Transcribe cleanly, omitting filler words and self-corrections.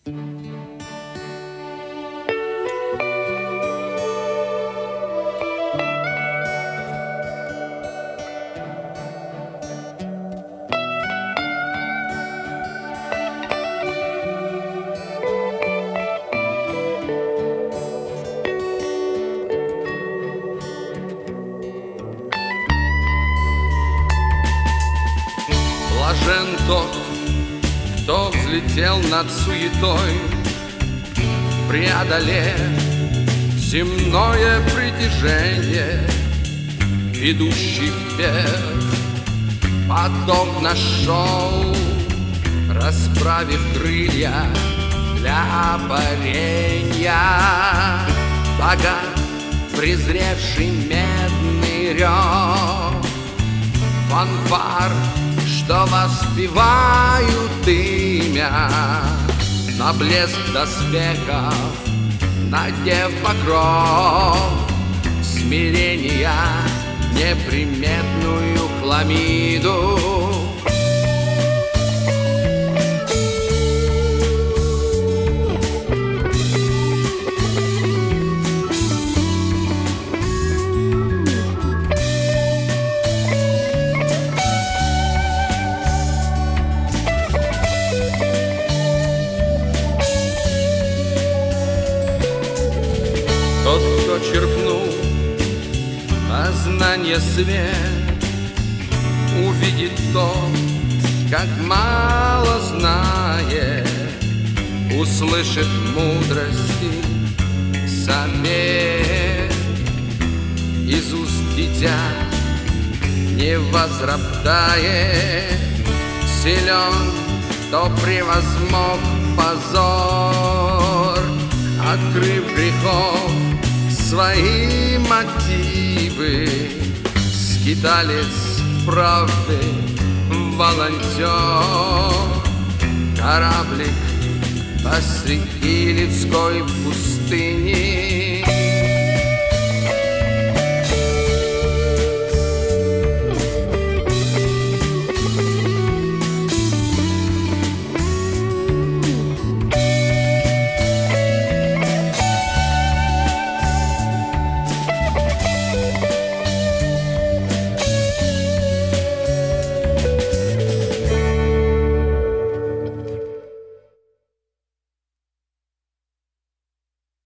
Блажен тот, кто взлетел над суетой, преодолев земное притяжение, идущий вверх поток нашел, расправив крылья для парения. Богат, презревший медный рев фанфар, что воспевают имя, на блеск доспехов надев покров смирения, неприметную хламиду. Тот, кто черпнул познание свет, увидит то, как мало знает, услышит мудрости совет из уст дитя, не возроптает. Силен, кто превозмог позор, открыв грехов свои мотивы, скиталец правды, волонтер, кораблик посреди людской пустыни.